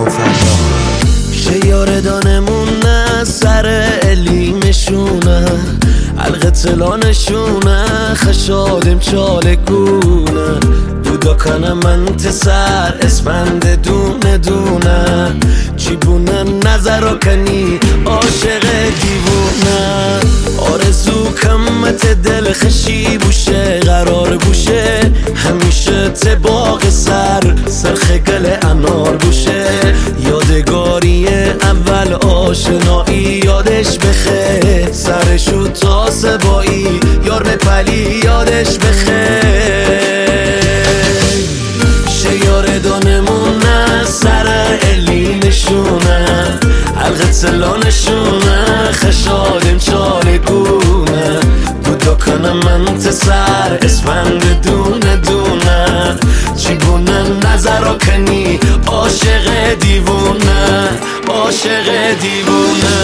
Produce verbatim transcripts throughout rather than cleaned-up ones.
و فردا شیاره دانمونه سر الیمشونه حلقه تلانشونه خشادم چالکونه دودا کنم من تسر اسفند دونه دونه چی بونه نظر کنی عاشق دیوونه آرزو کمت دل خشی بوشه قرار بوشه همیشه تباق سر سرخ گل انار بوشه یادگاری اول آشنایی یادش بخیر سرشو تا سبایی یار پلی یادش بخیر شیاره دانمونه سر الی نشونه حلقه تلانشونه خشادم چالگونه دودا کنم من تسر اسفند دونه دونه چی بونه نظر کنی عاشق دیوونه عاشق دیوونه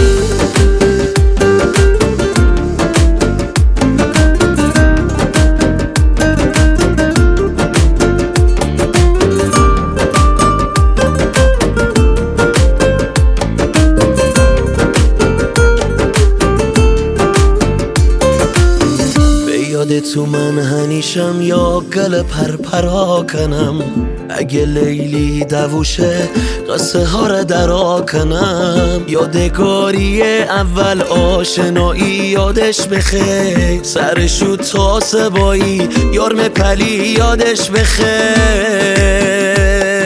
تو من هنیشم یا گل پرپرا کنم اگه لیلی دووشه قصه ها را درا کنم یادگاری اول آشنایی یادش بخیر سرشو تا سبایی یارم پلی یادش بخیر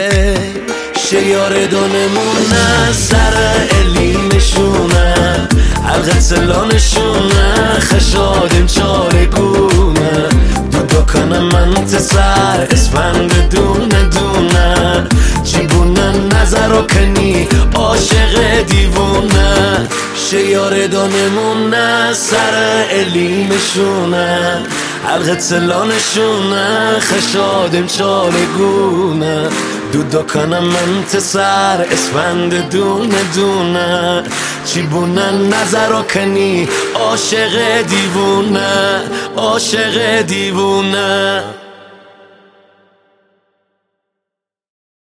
شیاره دانمونه سر الی نشونه حلقه تلانشونه خشادم چارگونه دودا کنم من تسر اسفند دونه دونه چی بونه نظر کنی عاشق دیوونه شیاره دانمونه سر الی مشونه حلقه تلانشونه خشادم چارگونه دودا کنم من تسر اسفند دونه دونه چی بونه نظر کنی عاشق دیوونه عاشق دیوونه